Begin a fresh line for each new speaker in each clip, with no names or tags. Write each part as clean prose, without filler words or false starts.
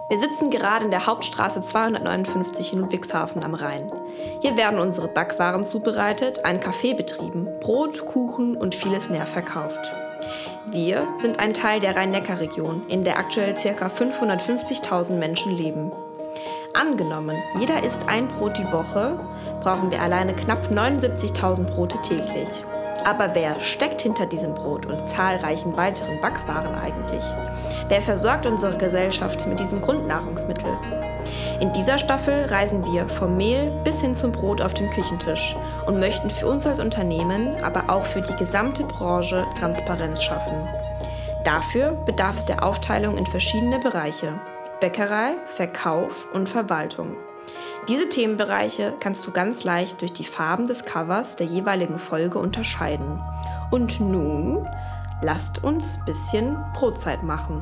Wir sitzen gerade in der Hauptstraße 259 in Ludwigshafen am Rhein. Hier werden unsere Backwaren zubereitet, ein Café betrieben, Brot, Kuchen und vieles mehr verkauft. Wir sind ein Teil der Rhein-Neckar-Region, in der aktuell ca. 550.000 Menschen leben. Angenommen, jeder isst ein Brot die Woche, brauchen wir alleine knapp 79.000 Brote täglich. Aber wer steckt hinter diesem Brot und zahlreichen weiteren Backwaren eigentlich? Wer versorgt unsere Gesellschaft mit diesem Grundnahrungsmittel? In dieser Staffel reisen wir vom Mehl bis hin zum Brot auf den Küchentisch und möchten für uns als Unternehmen, aber auch für die gesamte Branche Transparenz schaffen. Dafür bedarf es der Aufteilung in verschiedene Bereiche: Bäckerei, Verkauf und Verwaltung. Diese Themenbereiche kannst du ganz leicht durch die Farben des Covers der jeweiligen Folge unterscheiden. Und nun, lasst uns ein bisschen Brotzeit machen.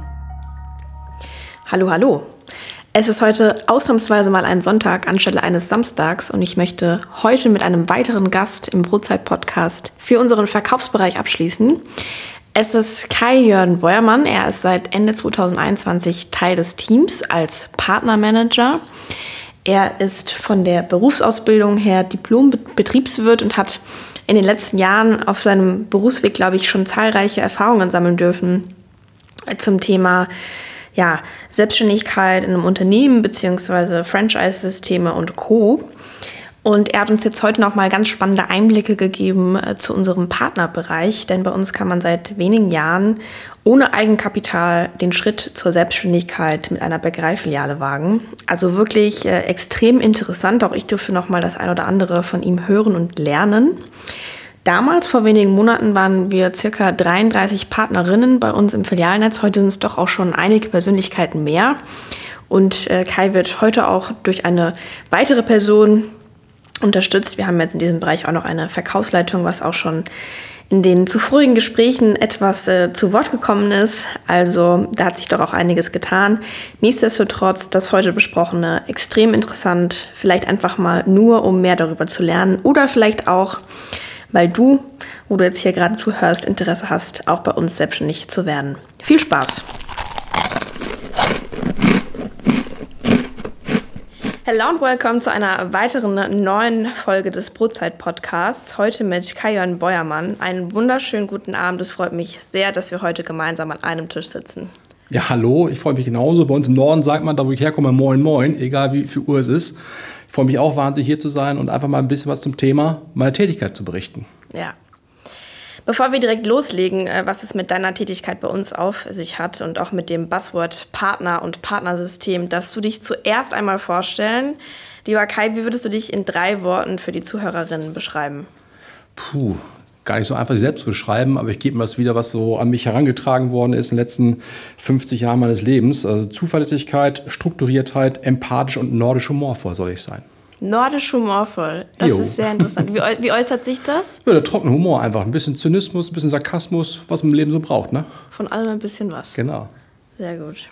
Hallo, hallo. Es ist heute ausnahmsweise mal ein Sonntag anstelle eines Samstags und ich möchte heute mit einem weiteren Gast im Brotzeit-Podcast für unseren Verkaufsbereich abschließen. Es ist Kai-Jörn Beuermann. Er ist seit Ende 2021 Teil des Teams als Partnermanager. Er ist von der Berufsausbildung her Diplom-Betriebswirt und hat in den letzten Jahren auf seinem Berufsweg, glaube ich, schon zahlreiche Erfahrungen sammeln dürfen zum Thema Selbstständigkeit in einem Unternehmen bzw. Franchise-Systeme und Co. Und er hat uns jetzt heute noch mal ganz spannende Einblicke gegeben zu unserem Partnerbereich, denn bei uns kann man seit wenigen Jahren ohne Eigenkapital den Schritt zur Selbstständigkeit mit einer Bäckereifiliale wagen. Also wirklich extrem interessant. Auch ich durfte noch mal das ein oder andere von ihm hören und lernen. Damals, vor wenigen Monaten, waren wir ca. 33 Partnerinnen bei uns im Filialnetz. Heute sind es doch auch schon einige Persönlichkeiten mehr. Und Kai wird heute auch durch eine weitere Person unterstützt. Wir haben jetzt in diesem Bereich auch noch eine Verkaufsleitung, was auch schon in den zuvorigen Gesprächen etwas zu Wort gekommen ist. Also da hat sich doch auch einiges getan. Nichtsdestotrotz, das heute Besprochene extrem interessant. Vielleicht einfach mal nur, um mehr darüber zu lernen oder vielleicht auch, weil du, wo du jetzt hier gerade zuhörst, Interesse hast, auch bei uns selbstständig zu werden. Viel Spaß! Hello und willkommen zu einer weiteren neuen Folge des Brotzeit-Podcasts. Heute mit Kai-Jörn Beuermann. Einen wunderschönen guten Abend. Es freut mich sehr, dass wir heute gemeinsam an einem Tisch sitzen.
Ja, hallo. Ich freue mich genauso. Bei uns im Norden sagt man, da wo ich herkomme, moin moin, egal wie viel Uhr es ist. Ich freue mich auch wahnsinnig, hier zu sein und einfach mal ein bisschen was zum Thema meiner Tätigkeit zu berichten.
Ja. Bevor wir direkt loslegen, was es mit deiner Tätigkeit bei uns auf sich hat und auch mit dem Buzzword Partner und Partnersystem, darfst du dich zuerst einmal vorstellen. Lieber Kai, wie würdest du dich in 3 Worten für die Zuhörerinnen beschreiben?
Gar nicht so einfach selbst zu beschreiben, aber ich gebe mir das wieder, was so an mich herangetragen worden ist in den letzten 50 Jahren meines Lebens. Also Zuverlässigkeit, Strukturiertheit, empathisch und nordisch humorvoll soll ich sein.
Nordisch humorvoll, das ist sehr interessant. Wie äußert sich das?
Ja, der trockene Humor einfach. Ein bisschen Zynismus, ein bisschen Sarkasmus, was man im Leben so braucht, ne?
Von allem ein bisschen was.
Genau.
Sehr gut.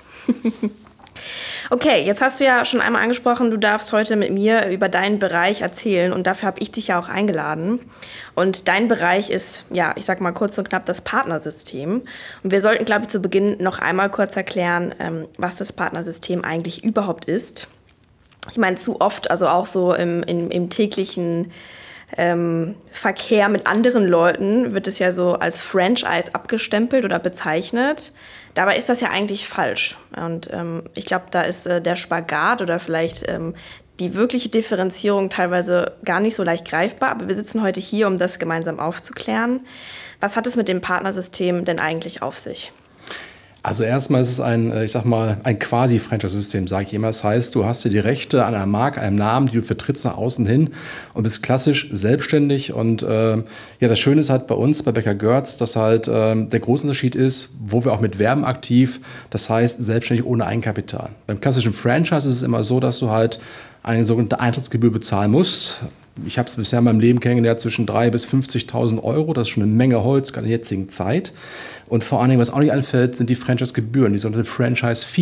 Okay, jetzt hast du ja schon einmal angesprochen, du darfst heute mit mir über deinen Bereich erzählen und dafür habe ich dich ja auch eingeladen. Und dein Bereich ist, ja, ich sag mal kurz und knapp, das Partnersystem. Und wir sollten, glaube ich, zu Beginn noch einmal kurz erklären, was das Partnersystem eigentlich überhaupt ist. Ich meine, zu oft, also auch so im täglichen Verkehr mit anderen Leuten wird es ja so als Franchise abgestempelt oder bezeichnet. Dabei ist das ja eigentlich falsch. Und ich glaube, da ist der Spagat oder vielleicht die wirkliche Differenzierung teilweise gar nicht so leicht greifbar. Aber wir sitzen heute hier, um das gemeinsam aufzuklären. Was hat es mit dem Partnersystem denn eigentlich auf sich?
Also erstmal ist es ein Quasi-Franchise-System, sage ich immer. Das heißt, du hast dir die Rechte an einer Marke, einem Namen, die du vertrittst nach außen hin und bist klassisch selbstständig. Und das Schöne ist halt bei uns, bei Bäcker Görz, dass halt der große Unterschied ist, wo wir auch mit Werben aktiv, das heißt selbstständig ohne Eigenkapital. Beim klassischen Franchise ist es immer so, dass du halt eine sogenannte Eintrittsgebühr bezahlen musst. Ich habe es bisher in meinem Leben kennengelernt zwischen 3.000 bis 50.000 Euro. Das ist schon eine Menge Holz, gerade in der jetzigen Zeit. Und vor allen Dingen, was auch nicht anfällt, sind die Franchise-Gebühren, die sogenannte Franchise-Fee.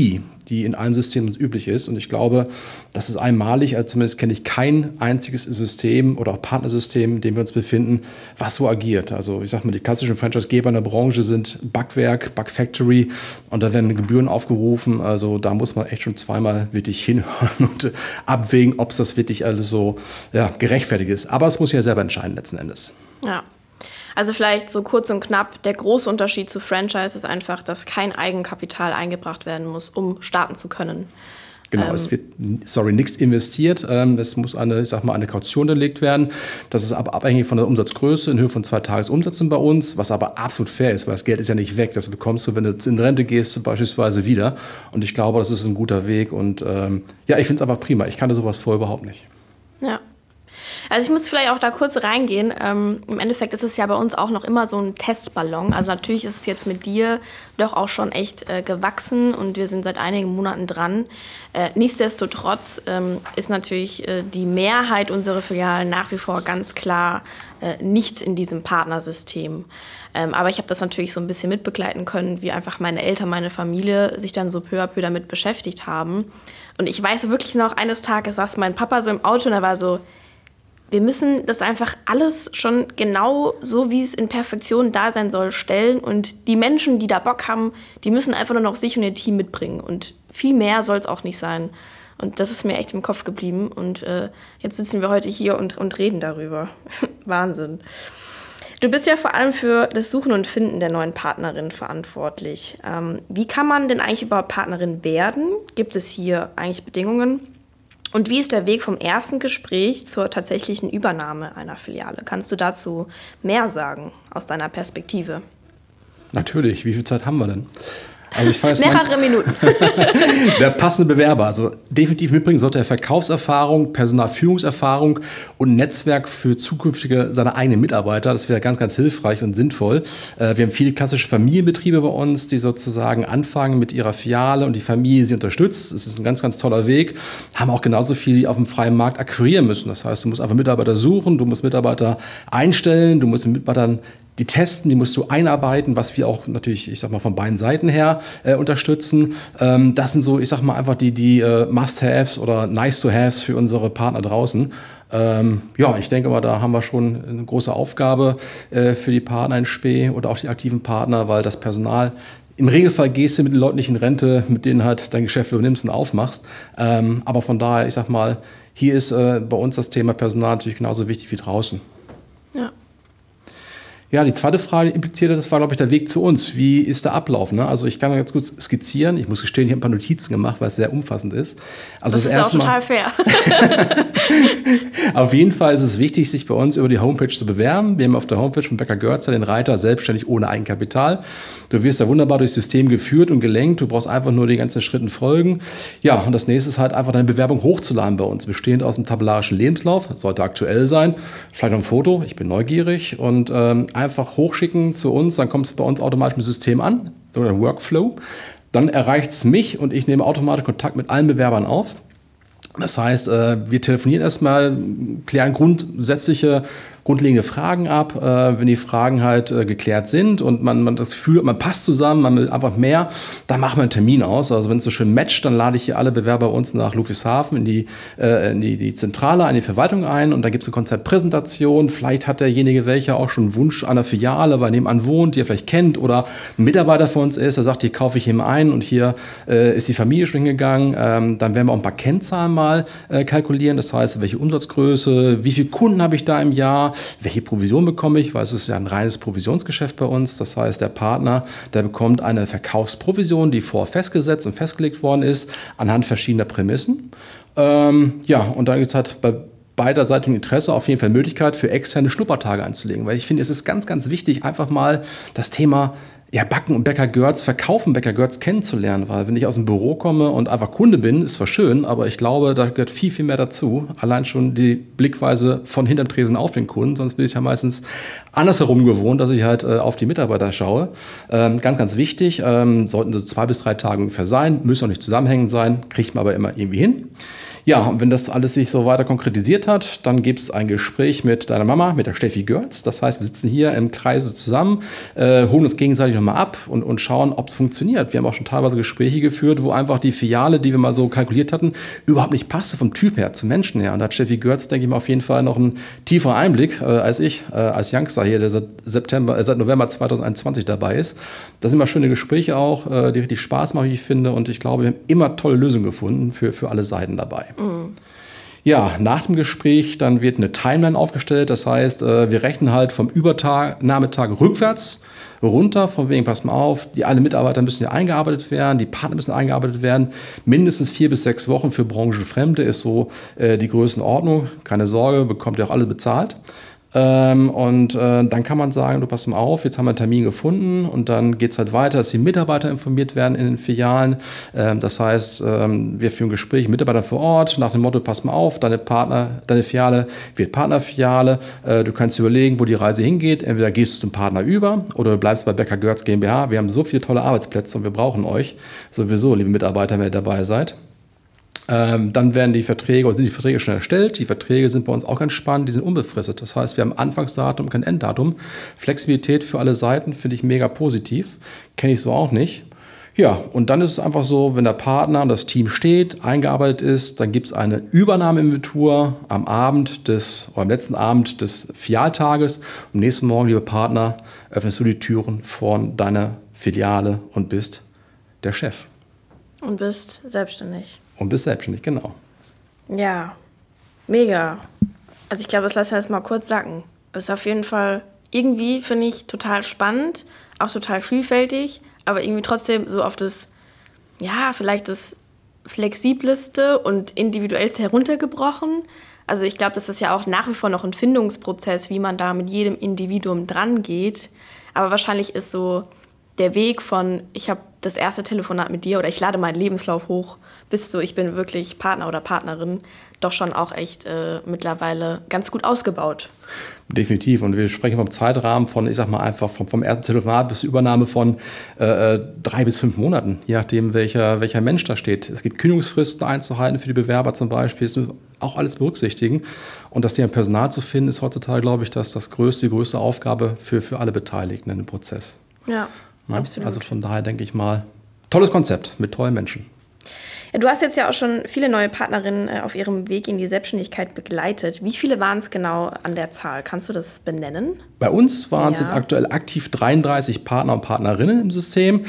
die in allen Systemen üblich ist. Und ich glaube, das ist einmalig, also zumindest kenne ich kein einziges System oder auch Partnersystem, in dem wir uns befinden, was so agiert. Also ich sag mal, die klassischen Franchise-Geber in der Branche sind Backwerk, Backfactory und da werden Gebühren aufgerufen. Also da muss man echt schon zweimal wirklich hinhören und abwägen, ob es das wirklich alles so gerechtfertigt ist. Aber es muss ja selber entscheiden letzten Endes.
Ja. Also vielleicht so kurz und knapp, der große Unterschied zu Franchise ist einfach, dass kein Eigenkapital eingebracht werden muss, um starten zu können.
Genau, es wird, nichts investiert. Es muss eine Kaution gelegt werden. Das ist aber abhängig von der Umsatzgröße in Höhe von 2 Tagesumsätzen bei uns, was aber absolut fair ist, weil das Geld ist ja nicht weg. Das bekommst du, wenn du in Rente gehst, beispielsweise wieder. Und ich glaube, das ist ein guter Weg. Und ich finde es aber prima. Ich kannte sowas vorher überhaupt nicht.
Ja. Also ich muss vielleicht auch da kurz reingehen. Im Endeffekt ist es ja bei uns auch noch immer so ein Testballon. Also natürlich ist es jetzt mit dir doch auch schon echt gewachsen und wir sind seit einigen Monaten dran. Nichtsdestotrotz ist natürlich die Mehrheit unserer Filialen nach wie vor ganz klar nicht in diesem Partnersystem. Aber ich habe das natürlich so ein bisschen mitbegleiten können, wie einfach meine Eltern, meine Familie sich dann so peu à peu damit beschäftigt haben. Und ich weiß wirklich noch, eines Tages saß mein Papa so im Auto und er war so, wir müssen das einfach alles schon genau so, wie es in Perfektion da sein soll, stellen. Und die Menschen, die da Bock haben, die müssen einfach nur noch sich und ihr Team mitbringen. Und viel mehr soll es auch nicht sein. Und das ist mir echt im Kopf geblieben. Und jetzt sitzen wir heute hier und reden darüber. Wahnsinn. Du bist ja vor allem für das Suchen und Finden der neuen Partnerin verantwortlich. Wie kann man denn eigentlich überhaupt Partnerin werden? Gibt es hier eigentlich Bedingungen? Und wie ist der Weg vom ersten Gespräch zur tatsächlichen Übernahme einer Filiale? Kannst du dazu mehr sagen aus deiner Perspektive?
Natürlich. Wie viel Zeit haben wir denn? Also ich fange jetzt
mehrere Minuten.
Der passende Bewerber, also definitiv mitbringen sollte er Verkaufserfahrung, Personalführungserfahrung und Netzwerk für zukünftige seine eigenen Mitarbeiter. Das wäre ganz, ganz hilfreich und sinnvoll. Wir haben viele klassische Familienbetriebe bei uns, die sozusagen anfangen mit ihrer Filiale und die Familie sie unterstützt. Das ist ein ganz, ganz toller Weg. Haben auch genauso viele, die auf dem freien Markt akquirieren müssen. Das heißt, du musst einfach Mitarbeiter suchen, du musst Mitarbeiter einstellen, du musst mit Mitarbeitern die testen, die musst du einarbeiten, was wir auch natürlich, von beiden Seiten her unterstützen. Das sind so, einfach die Must-Haves oder Nice-to-Haves für unsere Partner draußen. Ich denke mal, da haben wir schon eine große Aufgabe für die Partner in Spee oder auch die aktiven Partner, weil das Personal, im Regelfall gehst du mit den Leuten nicht in Rente, mit denen halt dein Geschäft übernimmst und aufmachst. Aber von daher, hier ist bei uns das Thema Personal natürlich genauso wichtig wie draußen.
Ja.
Ja, die zweite Frage implizierte, das war, glaube ich, der Weg zu uns. Wie ist der Ablauf? Ne? Also ich kann ganz gut skizzieren. Ich muss gestehen, ich habe ein paar Notizen gemacht, weil es sehr umfassend ist. Also
das ist auch total fair.
Auf jeden Fall ist es wichtig, sich bei uns über die Homepage zu bewerben. Wir haben auf der Homepage von Becker Görzer den Reiter selbstständig ohne Eigenkapital. Du wirst da wunderbar durchs System geführt und gelenkt. Du brauchst einfach nur den ganzen Schritten folgen. Ja, und das nächste ist halt einfach deine Bewerbung hochzuladen bei uns, bestehend aus einem tabellarischen Lebenslauf. Sollte aktuell sein. Vielleicht noch ein Foto. Ich bin neugierig und einfach hochschicken zu uns, dann kommt es bei uns automatisch im System an, oder Workflow. Dann erreicht es mich und ich nehme automatisch Kontakt mit allen Bewerbern auf. Das heißt, wir telefonieren erstmal, klären grundlegende Fragen ab. Wenn die Fragen halt geklärt sind und man das Gefühl hat, man passt zusammen, man will einfach mehr, dann machen wir einen Termin aus. Also wenn es so schön matcht, dann lade ich hier alle Bewerber bei uns nach Ludwigshafen in die Zentrale, in die Verwaltung ein und da gibt es eine Konzeptpräsentation. Vielleicht hat derjenige welcher auch schon einen Wunsch an der Filiale, weil er nebenan wohnt, die er vielleicht kennt oder ein Mitarbeiter von uns ist, der sagt, die kaufe ich ihm ein und hier ist die Familie schon hingegangen. Dann werden wir auch ein paar Kennzahlen mal kalkulieren. Das heißt, welche Umsatzgröße, wie viele Kunden habe ich da im Jahr, welche Provision bekomme ich, weil es ist ja ein reines Provisionsgeschäft bei uns. Das heißt, der Partner, der bekommt eine Verkaufsprovision, die vorher festgesetzt und festgelegt worden ist, anhand verschiedener Prämissen. Und dann gibt es halt bei beiderseitigem Interesse auf jeden Fall Möglichkeit für externe Schnuppertage einzulegen. Weil ich finde, es ist ganz, ganz wichtig, einfach mal das Thema Backen und Becker Görz, Verkaufen Becker Görz kennenzulernen, weil wenn ich aus dem Büro komme und einfach Kunde bin, ist zwar schön, aber ich glaube, da gehört viel, viel mehr dazu. Allein schon die Blickweise von hinterm Tresen auf den Kunden, sonst bin ich ja meistens andersherum gewohnt, dass ich halt auf die Mitarbeiter schaue. Ganz, ganz wichtig, sollten so 2 bis 3 Tage ungefähr sein, müssen auch nicht zusammenhängend sein, kriegt man aber immer irgendwie hin. Ja, und wenn das alles sich so weiter konkretisiert hat, dann gibt es ein Gespräch mit deiner Mama, mit der Steffi Görz. Das heißt, wir sitzen hier im Kreise zusammen, holen uns gegenseitig nochmal ab und schauen, ob es funktioniert. Wir haben auch schon teilweise Gespräche geführt, wo einfach die Filiale, die wir mal so kalkuliert hatten, überhaupt nicht passte vom Typ her, zum Menschen her. Und da hat Steffi Görz, denke ich mal, auf jeden Fall noch einen tieferen Einblick als ich, als Youngster hier, der seit November 2021 dabei ist. Das sind immer schöne Gespräche auch, die richtig Spaß machen, wie ich finde. Und ich glaube, wir haben immer tolle Lösungen gefunden für alle Seiten dabei. Ja, nach dem Gespräch, dann wird eine Timeline aufgestellt. Das heißt, wir rechnen halt vom Übernahmetag rückwärts runter, von wegen, pass mal auf, alle Mitarbeiter müssen ja eingearbeitet werden, die Partner müssen eingearbeitet werden. Mindestens 4 bis 6 Wochen für Branchenfremde ist so die Größenordnung. Keine Sorge, bekommt ihr auch alle bezahlt. Dann kann man sagen, du pass mal auf, jetzt haben wir einen Termin gefunden und dann geht es halt weiter, dass die Mitarbeiter informiert werden in den Filialen. Das heißt, wir führen Gespräche mit Mitarbeitern vor Ort nach dem Motto, pass mal auf, deine Filiale wird Partnerfiliale. Du kannst überlegen, wo die Reise hingeht. Entweder gehst du zum Partner über oder du bleibst bei Becker Görz GmbH. Wir haben so viele tolle Arbeitsplätze und wir brauchen euch sowieso, liebe Mitarbeiter, wenn ihr dabei seid. Dann werden die Verträge oder sind die Verträge schon erstellt. Die Verträge sind bei uns auch ganz spannend, die sind unbefristet. Das heißt, wir haben Anfangsdatum, kein Enddatum. Flexibilität für alle Seiten finde ich mega positiv. Kenne ich so auch nicht. Ja, und dann ist es einfach so, wenn der Partner und das Team steht, eingearbeitet ist, dann gibt es eine Übernahmeinventur am letzten Abend des Filialtages. Am nächsten Morgen, lieber Partner, öffnest du die Türen von deiner Filiale und bist der Chef.
Und bist selbstständig.
Und bist selbstständig, genau.
Ja, mega. Also ich glaube, das lassen wir jetzt mal kurz sacken. Das ist auf jeden Fall irgendwie, finde ich, total spannend, auch total vielfältig, aber irgendwie trotzdem so auf das, ja, vielleicht das flexibleste und individuellste heruntergebrochen. Also ich glaube, das ist ja auch nach wie vor noch ein Findungsprozess, wie man da mit jedem Individuum dran geht. Aber wahrscheinlich ist so der Weg von, ich habe das erste Telefonat mit dir oder ich lade meinen Lebenslauf hoch, bis so, ich bin wirklich Partner oder Partnerin, doch schon auch echt mittlerweile ganz gut ausgebaut.
Definitiv. Und wir sprechen vom Zeitrahmen von, ich sag mal einfach vom ersten Telefonat bis zur Übernahme von 3 bis 5 Monaten, je nachdem, welcher Mensch da steht. Es gibt Kündigungsfristen einzuhalten für die Bewerber zum Beispiel. Das müssen wir auch alles berücksichtigen. Und das Thema Personal zu finden, ist heutzutage, glaube ich, die größte Aufgabe für alle Beteiligten in dem Prozess.
Ja, absolut.
Also von daher denke ich mal, tolles Konzept mit tollen Menschen.
Ja, du hast jetzt ja auch schon viele neue Partnerinnen auf ihrem Weg in die Selbstständigkeit begleitet. Wie viele waren es genau an der Zahl? Kannst du das benennen?
Bei uns waren es jetzt aktuell aktiv 33 Partner und Partnerinnen im System.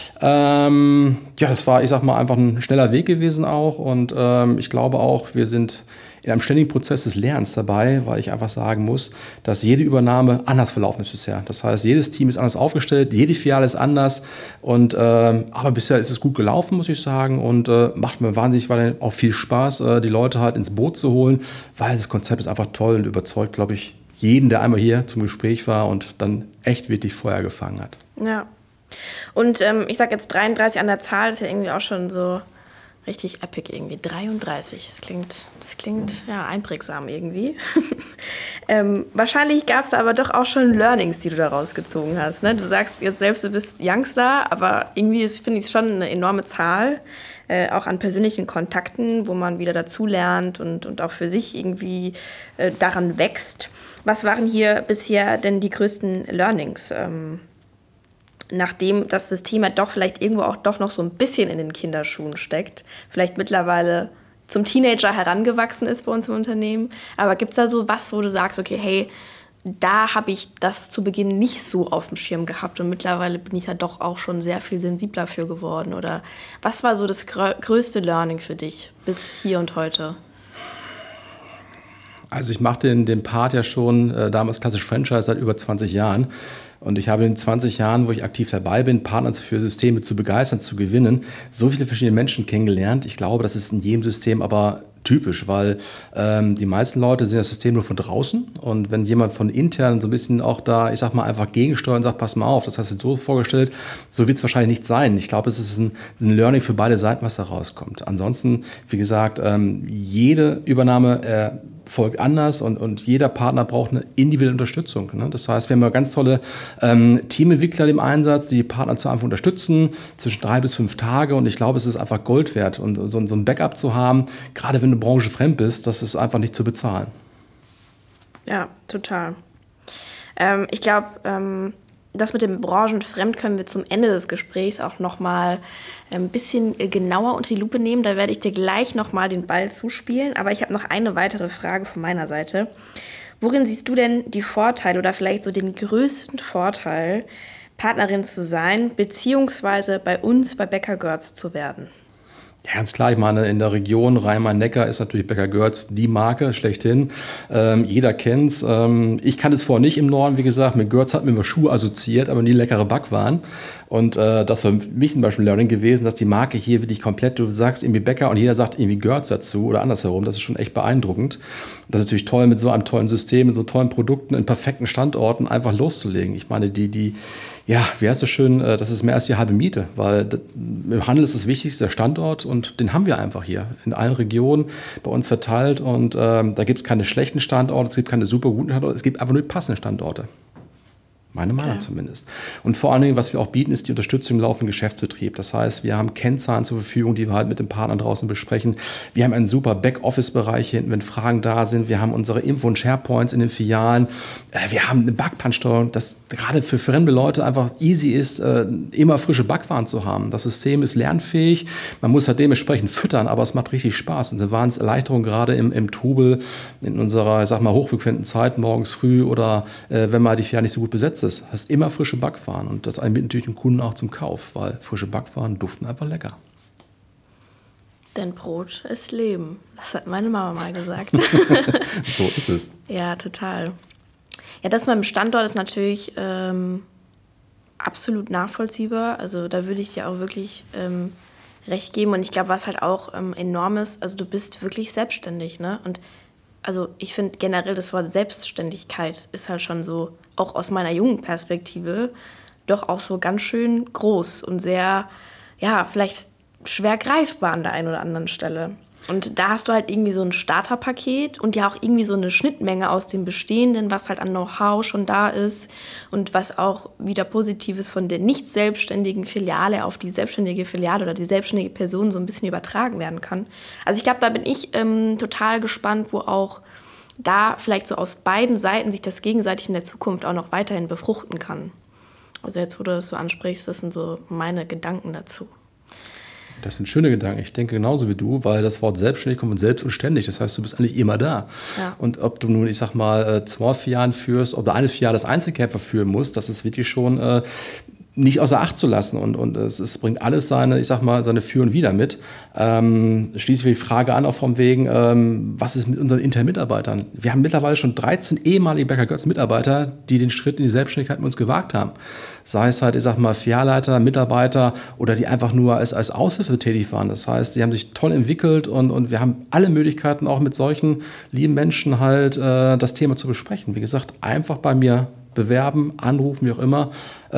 Das war, ich sag mal, einfach ein schneller Weg gewesen auch. Und ich glaube auch, wir sind in einem ständigen Prozess des Lernens dabei, weil ich einfach sagen muss, dass jede Übernahme anders verlaufen ist bisher. Das heißt, jedes Team ist anders aufgestellt, jede Filiale ist anders. Aber bisher ist es gut gelaufen, muss ich sagen. Und macht mir wahnsinnig auch viel Spaß, die Leute halt ins Boot zu holen, weil das Konzept ist einfach toll und überzeugt, glaube ich, jeden, der einmal hier zum Gespräch war und dann echt wirklich Feuer gefangen hat.
Ja. Und ich sage jetzt 33 an der Zahl, das ist ja irgendwie auch schon so richtig epic irgendwie. 33, das klingt ja einprägsam irgendwie. Wahrscheinlich gab es aber doch auch schon Learnings, die du daraus gezogen hast. Ne? Du sagst jetzt selbst, du bist Youngster, aber irgendwie finde ich es schon eine enorme Zahl, auch an persönlichen Kontakten, wo man wieder dazulernt und auch für sich irgendwie daran wächst. Was waren hier bisher denn die größten Learnings? Nachdem das System ja doch vielleicht irgendwo auch doch noch so ein bisschen in den Kinderschuhen steckt, vielleicht mittlerweile zum Teenager herangewachsen ist bei uns im Unternehmen. Aber gibt es da so was, wo du sagst, okay, hey, da habe ich das zu Beginn nicht so auf dem Schirm gehabt und mittlerweile bin ich da doch auch schon sehr viel sensibler für geworden? Oder was war so das größte Learning für dich bis hier und heute?
Also ich mache den Part ja schon damals klassisch Franchise seit über 20 Jahren. Und ich habe in 20 Jahren, wo ich aktiv dabei bin, Partner für Systeme zu begeistern, zu gewinnen, so viele verschiedene Menschen kennengelernt. Ich glaube, das ist in jedem System aber typisch, weil die meisten Leute sehen das System nur von draußen. Und wenn jemand von intern so ein bisschen auch da, ich sag mal, einfach gegensteuert und sagt, pass mal auf, das hast du so vorgestellt, so wird es wahrscheinlich nicht sein. Ich glaube, es ist ein Learning für beide Seiten, was da rauskommt. Ansonsten, wie gesagt, jede Übernahme Volk anders und jeder Partner braucht eine individuelle Unterstützung. Ne? Das heißt, wir haben ganz tolle Teamentwickler im Einsatz, die Partner zu einfach unterstützen, zwischen 3 bis 5 Tage, und ich glaube, es ist einfach Gold wert, und so ein Backup zu haben, gerade wenn du branchenfremd bist, das ist einfach nicht zu bezahlen.
Ja, total. Ich glaube, das mit dem Branchenfremd können wir zum Ende des Gesprächs auch nochmal ein bisschen genauer unter die Lupe nehmen. Da werde ich dir gleich nochmal den Ball zuspielen. Aber ich habe noch eine weitere Frage von meiner Seite. Worin siehst du denn die Vorteile oder vielleicht so den größten Vorteil, Partnerin zu sein, beziehungsweise bei uns bei Becker Görz zu werden?
Ja, ganz klar, ich meine, in der Region Rhein-Main-Neckar ist natürlich Becker Görz die Marke schlechthin. Jeder kennt's. Ich kannte es vorher nicht im Norden, wie gesagt. Mit Görz hat mir immer Schuhe assoziiert, aber nie leckere Backwaren. Und das war für mich zum Beispiel ein Learning gewesen, dass die Marke hier wirklich komplett, du sagst irgendwie Becker und jeder sagt irgendwie Görz dazu oder andersherum. Das ist schon echt beeindruckend. Und das ist natürlich toll, mit so einem tollen System, mit so tollen Produkten in perfekten Standorten einfach loszulegen. Ich meine, ja, wie heißt das schön, das ist mehr als die halbe Miete, weil im Handel ist das Wichtigste der Standort, und den haben wir einfach hier in allen Regionen bei uns verteilt, und da gibt es keine schlechten Standorte, es gibt keine super guten Standorte, es gibt einfach nur die passenden Standorte. Meine Meinung zumindest. Und vor allen Dingen, was wir auch bieten, ist die Unterstützung im laufenden Geschäftsbetrieb. Das heißt, wir haben Kennzahlen zur Verfügung, die wir halt mit den Partnern draußen besprechen. Wir haben einen super Backoffice-Bereich hinten, wenn Fragen da sind. Wir haben unsere Info- und SharePoints in den Filialen. Wir haben eine Backpansteuerung, das gerade für fremde Leute einfach easy ist, immer frische Backwaren zu haben. Das System ist lernfähig. Man muss halt dementsprechend füttern, aber es macht richtig Spaß. Und da waren es Erleichterungen gerade im Trubel, in unserer, ich sag mal, hochfrequenten Zeit, morgens früh oder wenn mal die Filiale nicht so gut besetzt ist. Hast immer frische Backwaren, und das einbindet natürlich den Kunden auch zum Kauf, weil frische Backwaren duften einfach lecker.
Denn Brot ist Leben. Das hat meine Mama mal gesagt.
So ist es.
Ja, total. Ja, das mit dem Standort ist natürlich absolut nachvollziehbar. Also da würde ich dir auch wirklich recht geben. Und ich glaube, was halt auch enorm ist, also du bist wirklich selbstständig, ne? Und also ich finde generell das Wort Selbstständigkeit ist halt schon so, auch aus meiner jungen Perspektive, doch auch so ganz schön groß und sehr, ja, vielleicht schwer greifbar an der einen oder anderen Stelle. Und da hast du halt irgendwie so ein Starterpaket und ja auch irgendwie so eine Schnittmenge aus dem Bestehenden, was halt an Know-how schon da ist und was auch wieder Positives von der nicht selbstständigen Filiale auf die selbstständige Filiale oder die selbstständige Person so ein bisschen übertragen werden kann. Also ich glaube, da bin ich total gespannt, wo auch da vielleicht so aus beiden Seiten sich das gegenseitig in der Zukunft auch noch weiterhin befruchten kann. Also jetzt, wo du das so ansprichst, das sind so meine Gedanken dazu.
Das sind schöne Gedanken. Ich denke genauso wie du, weil das Wort selbstständig kommt von selbst und ständig. Das heißt, du bist eigentlich immer da. Ja. Und ob du nun, ich sag mal, 2 Filialen führst, ob du eine Filiale als Einzelkämpfer führen musst, das ist wirklich schon nicht außer Acht zu lassen. Und es bringt alles seine Für und Wider mit. Schließlich die Frage an, auch vom Wegen, was ist mit unseren internen Mitarbeitern? Wir haben mittlerweile schon 13 ehemalige Becker Görz Mitarbeiter, die den Schritt in die Selbstständigkeit mit uns gewagt haben. Sei es halt, Filialleiter, Mitarbeiter oder die einfach nur als Aushilfe tätig waren. Das heißt, die haben sich toll entwickelt und wir haben alle Möglichkeiten, auch mit solchen lieben Menschen halt das Thema zu besprechen. Wie gesagt, einfach bei mir bewerben, anrufen, wie auch immer.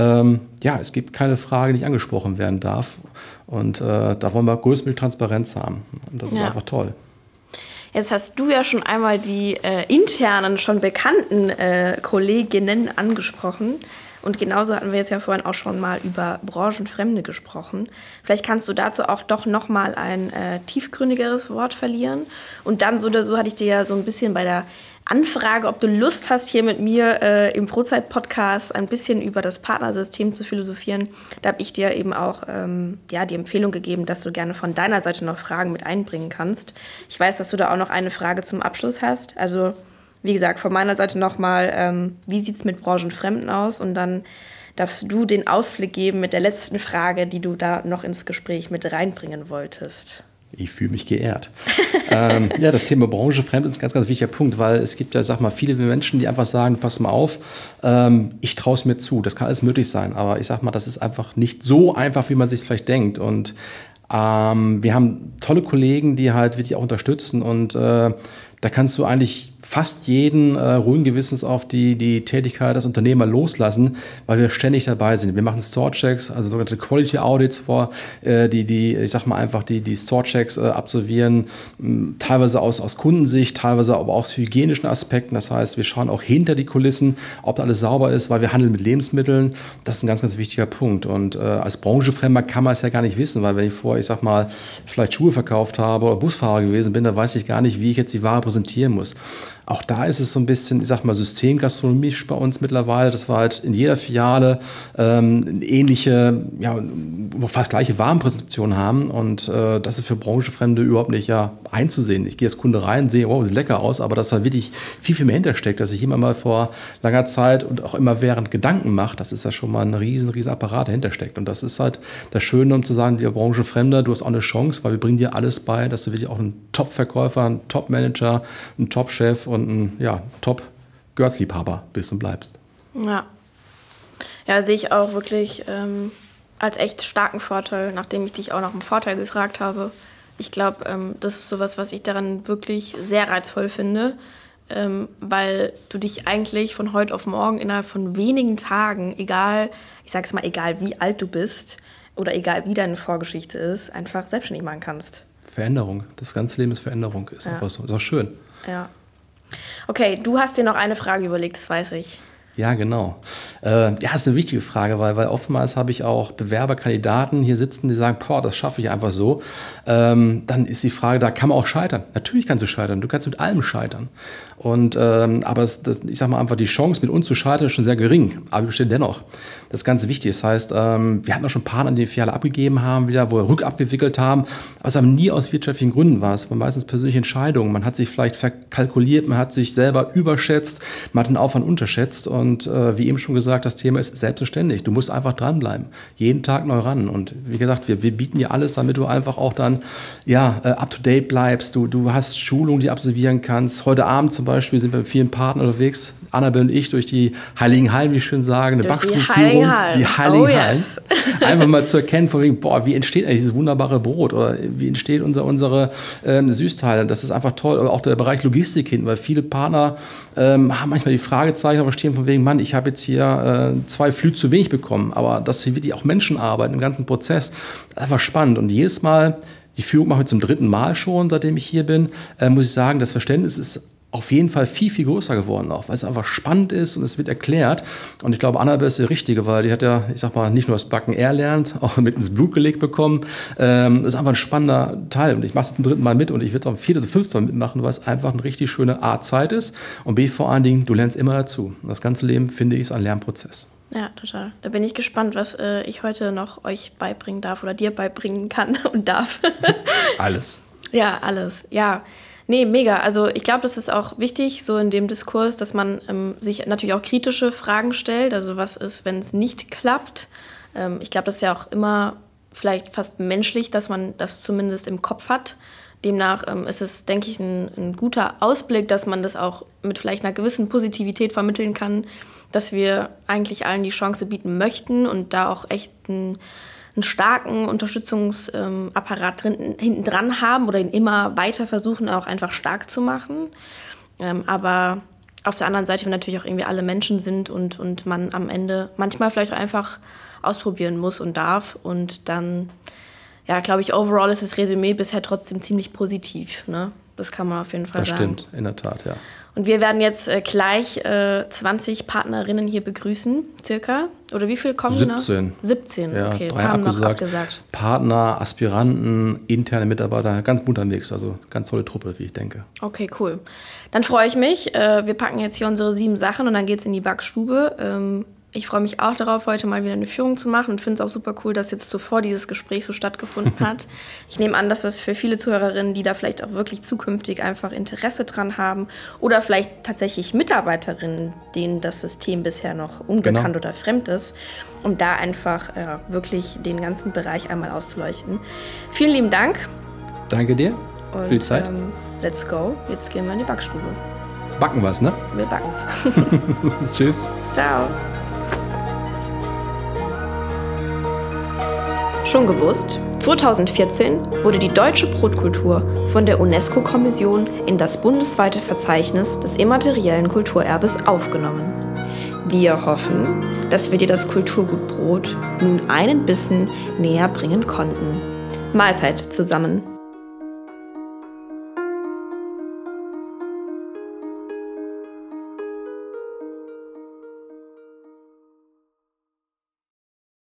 Es gibt keine Frage, die nicht angesprochen werden darf. Und da wollen wir größtmögliche Transparenz haben. Und das ist einfach toll.
Jetzt hast du ja schon einmal die internen, schon bekannten Kolleginnen angesprochen. Und genauso hatten wir jetzt ja vorhin auch schon mal über Branchenfremde gesprochen. Vielleicht kannst du dazu auch doch nochmal ein tiefgründigeres Wort verlieren. Und dann so oder so hatte ich dir ja so ein bisschen bei der Anfrage, ob du Lust hast, hier mit mir im Brotzeit-Podcast ein bisschen über das Partnersystem zu philosophieren. Da habe ich dir eben auch die Empfehlung gegeben, dass du gerne von deiner Seite noch Fragen mit einbringen kannst. Ich weiß, dass du da auch noch eine Frage zum Abschluss hast. Also wie gesagt, von meiner Seite nochmal, wie sieht es mit Branchenfremden aus? Und dann darfst du den Ausblick geben mit der letzten Frage, die du da noch ins Gespräch mit reinbringen wolltest.
Ich fühle mich geehrt. Das Thema Branchenfremd ist ein ganz, ganz wichtiger Punkt, weil es gibt ja, viele Menschen, die einfach sagen, pass mal auf, ich traue es mir zu, das kann alles möglich sein, aber ich sag mal, das ist einfach nicht so einfach, wie man sich vielleicht denkt. Und wir haben tolle Kollegen, die halt wirklich auch unterstützen und Da kannst du eigentlich fast jeden ruhigen Gewissens auf die Tätigkeit als Unternehmer loslassen, weil wir ständig dabei sind. Wir machen Store-Checks, also sogenannte Quality Audits ich sag mal einfach die Store-Checks absolvieren, teilweise aus Kundensicht, teilweise aber auch aus hygienischen Aspekten. Das heißt, wir schauen auch hinter die Kulissen, ob da alles sauber ist, weil wir handeln mit Lebensmitteln. Das ist ein ganz, ganz wichtiger Punkt. Und als Branchenfremder kann man es ja gar nicht wissen, weil wenn ich vorher, ich sag mal, vielleicht Schuhe verkauft habe oder Busfahrer gewesen bin, dann weiß ich gar nicht, wie ich jetzt die Ware präsentieren muss. Auch da ist es so ein bisschen, ich sag mal, systemgastronomisch bei uns mittlerweile, dass wir halt in jeder Filiale ähnliche, fast gleiche Warenpräsentationen haben und das ist für Branchenfremde überhaupt nicht einzusehen. Ich gehe als Kunde rein, sehe, wow, sieht lecker aus, aber dass da wirklich viel, viel mehr hintersteckt, dass sich jemand mal vor langer Zeit und auch immer während Gedanken macht, das ist ja schon mal ein riesen Apparat dahinter steckt. Und das ist halt das Schöne, um zu sagen, der Branchenfremder, du hast auch eine Chance, weil wir bringen dir alles bei, dass du wirklich auch ein Top-Verkäufer, ein Top-Manager, ein Top-Chef und ein Top-Girls-Liebhaber bist und bleibst.
Ja, sehe ich auch wirklich als echt starken Vorteil, nachdem ich dich auch nach dem Vorteil gefragt habe. Ich glaube, das ist sowas, was ich daran wirklich sehr reizvoll finde, weil du dich eigentlich von heute auf morgen innerhalb von wenigen Tagen, egal wie alt du bist oder egal wie deine Vorgeschichte ist, einfach selbstständig machen kannst.
Veränderung. Das ganze Leben ist Veränderung. Ist einfach so. Ist auch schön.
Ja. Okay, du hast dir noch eine Frage überlegt, das weiß ich.
Ja, genau. Das ist eine wichtige Frage, weil oftmals habe ich auch Bewerber, Kandidaten hier sitzen, die sagen, das schaffe ich einfach so. Dann ist die Frage, da kann man auch scheitern. Natürlich kannst du scheitern, du kannst mit allem scheitern. Aber ich sage mal einfach, die Chance mit uns zu scheitern ist schon sehr gering, aber besteht dennoch. Das ist ganz wichtig. Das heißt, wir hatten auch schon Partner, die Filiale abgegeben haben, wo wir rückabgewickelt haben, aber es aber nie aus wirtschaftlichen Gründen war. Es waren meistens persönliche Entscheidungen. Man hat sich vielleicht verkalkuliert, man hat sich selber überschätzt, man hat den Aufwand unterschätzt und wie eben schon gesagt, das Thema ist selbstverständlich. Du musst einfach dranbleiben, jeden Tag neu ran. Und wie gesagt, wir bieten dir alles, damit du einfach auch dann up-to-date bleibst. Du hast Schulungen, die du absolvieren kannst. Heute Abend zum Beispiel sind wir mit vielen Partnern unterwegs, Annabelle und ich, durch die Heiligen Hallen, wie ich schön sage, eine Backstubenführung. Die Heiligen Hallen. Einfach mal zu erkennen, von wegen, wie entsteht eigentlich dieses wunderbare Brot oder wie entsteht unsere Süßteile. Das ist einfach toll. Oder auch der Bereich Logistik hinten, weil viele Partner haben manchmal die Fragezeichen, aber stehen von wegen, Mann, ich habe jetzt hier 2 Flüge zu wenig bekommen. Aber dass hier wirklich auch Menschen arbeiten im ganzen Prozess, das ist einfach spannend. Und jedes Mal, die Führung mache ich zum 3. Mal schon, seitdem ich hier bin, muss ich sagen, das Verständnis ist auf jeden Fall viel, viel größer geworden auch, weil es einfach spannend ist und es wird erklärt. Und ich glaube, Annabelle ist die Richtige, weil die hat ja, ich sag mal, nicht nur das Backen erlernt, auch mit ins Blut gelegt bekommen. Das ist einfach ein spannender Teil. Und ich mache es zum 3. Mal mit und ich werde es auch 4. oder 5. Mal mitmachen, weil es einfach eine richtig schöne Zeit ist. Und B, vor allen Dingen, du lernst immer dazu. Das ganze Leben, finde ich, ist ein Lernprozess.
Ja, total. Da bin ich gespannt, was ich heute noch euch beibringen darf oder dir beibringen kann und darf.
Alles.
Ja, alles. Ja. Nee, mega. Also ich glaube, das ist auch wichtig, so in dem Diskurs, dass man sich natürlich auch kritische Fragen stellt. Also was ist, wenn es nicht klappt? Ich glaube, das ist ja auch immer vielleicht fast menschlich, dass man das zumindest im Kopf hat. Demnach ist es, denke ich, ein guter Ausblick, dass man das auch mit vielleicht einer gewissen Positivität vermitteln kann, dass wir eigentlich allen die Chance bieten möchten und da auch echt einen starken Unterstützungsapparat hinten dran haben oder ihn immer weiter versuchen, auch einfach stark zu machen. Aber auf der anderen Seite wir natürlich auch irgendwie alle Menschen sind und man am Ende manchmal vielleicht auch einfach ausprobieren muss und darf. Und dann, glaube ich, overall ist das Resümee bisher trotzdem ziemlich positiv. Ne? Das kann man auf jeden Fall sagen.
Das stimmt, in der Tat, ja.
Und wir werden jetzt gleich 20 Partnerinnen hier begrüßen, circa. Oder wie viel kommen
17.
noch? 17,
ja,
okay.
3
haben
abgesagt.
noch abgesagt.
Partner, Aspiranten, interne Mitarbeiter, ganz bunter Mix. Also ganz tolle Truppe, wie ich denke.
Okay, cool. Dann freue ich mich. Wir packen jetzt hier unsere 7 Sachen und dann geht's in die Backstube. Ich freue mich auch darauf, heute mal wieder eine Führung zu machen und finde es auch super cool, dass jetzt zuvor dieses Gespräch so stattgefunden hat. Ich nehme an, dass das für viele Zuhörerinnen, die da vielleicht auch wirklich zukünftig einfach Interesse dran haben oder vielleicht tatsächlich Mitarbeiterinnen, denen das System bisher noch unbekannt oder fremd ist, um da einfach wirklich den ganzen Bereich einmal auszuleuchten. Vielen lieben Dank.
Danke dir
und,
für die Zeit.
Let's go. Jetzt gehen wir in die Backstube.
Backen was, ne?
Wir backen's.
Tschüss.
Ciao. Schon gewusst? 2014 wurde die deutsche Brotkultur von der UNESCO-Kommission in das bundesweite Verzeichnis des immateriellen Kulturerbes aufgenommen. Wir hoffen, dass wir dir das Kulturgut Brot nun einen Bissen näher bringen konnten. Mahlzeit zusammen!